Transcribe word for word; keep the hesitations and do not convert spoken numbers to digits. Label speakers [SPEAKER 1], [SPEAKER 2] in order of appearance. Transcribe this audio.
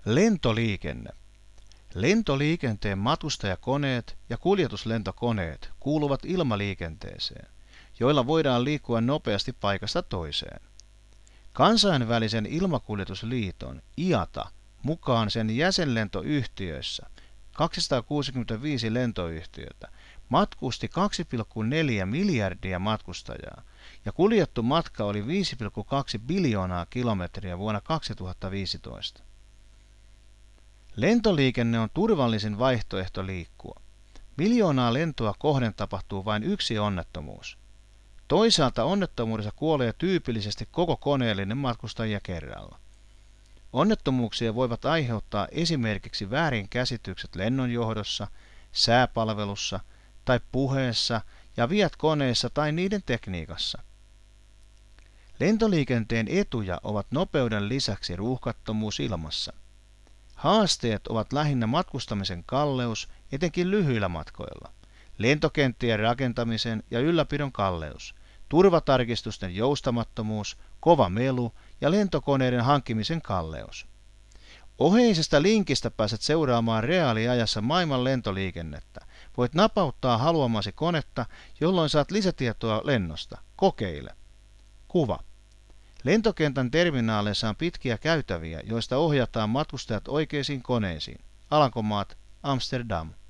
[SPEAKER 1] Lentoliikenne. Lentoliikenteen matkustajakoneet ja kuljetuslentokoneet kuuluvat ilmaliikenteeseen, joilla voidaan liikkua nopeasti paikasta toiseen. Kansainvälisen ilmakuljetusliiton I A T A mukaan sen jäsenlentoyhtiöissä kaksisataakuusikymmentäviisi lentoyhtiötä matkusti kaksi pilkku neljä miljardia matkustajaa ja kuljettu matka oli viisi pilkku kaksi biljoonaa kilometriä vuonna kaksituhattaviisitoista. Lentoliikenne on turvallisin vaihtoehto liikkua. Miljoonaa lentoa kohden tapahtuu vain yksi onnettomuus. Toisaalta onnettomuudessa kuolee tyypillisesti koko koneellinen matkustajia kerralla. Onnettomuuksia voivat aiheuttaa esimerkiksi väärinkäsitykset lennonjohdossa, sääpalvelussa tai puheessa ja viat koneissa tai niiden tekniikassa. Lentoliikenteen etuja ovat nopeuden lisäksi ruuhkattomuus ilmassa. Haasteet ovat lähinnä matkustamisen kalleus, etenkin lyhyillä matkoilla, lentokenttien rakentamisen ja ylläpidon kalleus, turvatarkistusten joustamattomuus, kova melu ja lentokoneiden hankkimisen kalleus. Oheisesta linkistä pääset seuraamaan reaaliajassa maailman lentoliikennettä. Voit napauttaa haluamasi konetta, jolloin saat lisätietoa lennosta. Kokeile. Kuva. Lentokentän terminaaleissa on pitkiä käytäviä, joista ohjataan matkustajat oikeisiin koneisiin. Alankomaat, Amsterdam.